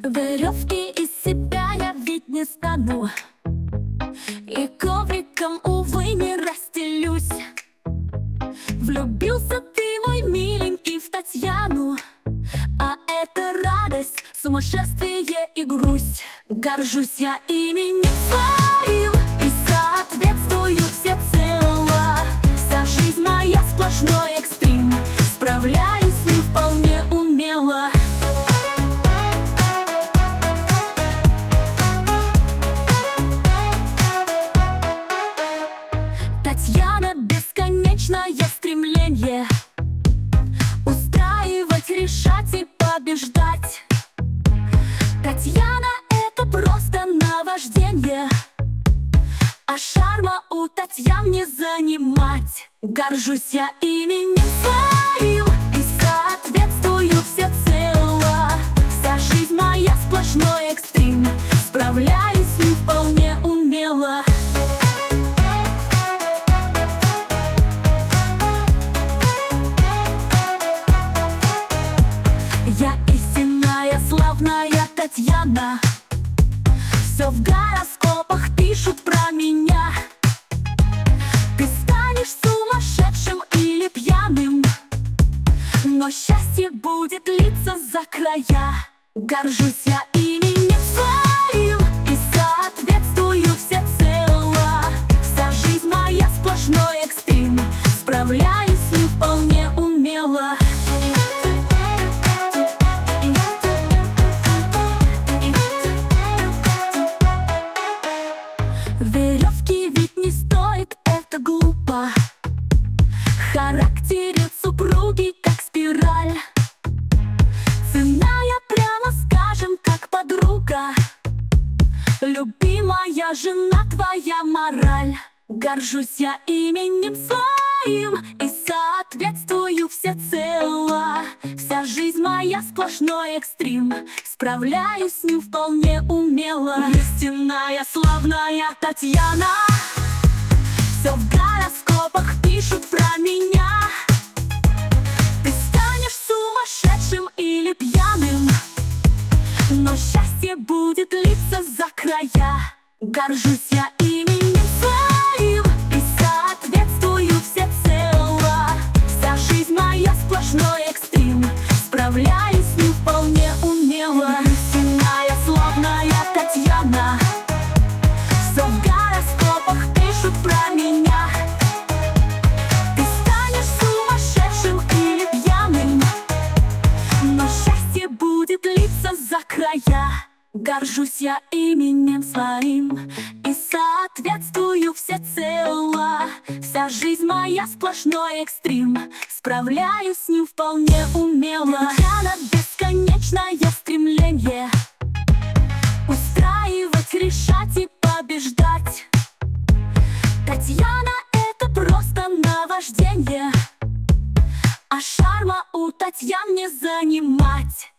Веревки из себя я ведь не стану, и ковриком, увы, не расстелюсь. Влюбился ты, мой миленький, в Татьяну, а это радость, сумасшествие и грусть. Горжусь я именем своим и соответствую всецело. Вся жизнь моя сплошной экстрим, справляюсь с ним вполне умело. Татьяна — бесконечное стремление устраивать, решать и побеждать. Татьяна — это просто наваждение, а шарма у Татьян не занимать. Горжусь я именем своим и соответствую всецело. Вся жизнь моя сплошной экстрим, справляюсь с ним вполне умело. Я истинная, славная Татьяна, все в гороскопах пишут про меня. Ты станешь сумасшедшим или пьяным, но счастье будет литься за края. Горжусь я именем своим и соответствую всецело. Вся жизнь моя сплошной экстрим, справляюсь с ним вполне умело. Веревки ведь не стоит, это глупо. Характерит супруги как спираль. Ценная, прямо скажем, как подруга. Любимая жена, твоя мораль. Горжусь я именем своим и соответствую всецело. Вся жизнь моя сплошной экстрим, справляюсь с ним вполне умело. Истинная, славная Татьяна, все в гороскопах пишут про меня. Ты станешь сумасшедшим или пьяным, но счастье будет литься за края. Горжусь я именем своим и соответствую всецело. Вся жизнь моя сплошной экстрим, справляюсь с ним вполне умело. Истинная, славная Татьяна, все в гороскопах пишут про меня. Ты станешь сумасшедшим или пьяным, но счастье будет литься за края. Горжусь я именем своим и соответствую всецело. Вся жизнь моя сплошной экстрим, справляюсь с ним вполне умело. Татьяна — бесконечное стремление устраивать, решать и побеждать. Татьяна — это просто наваждение, а шарма у Татьян не занимать.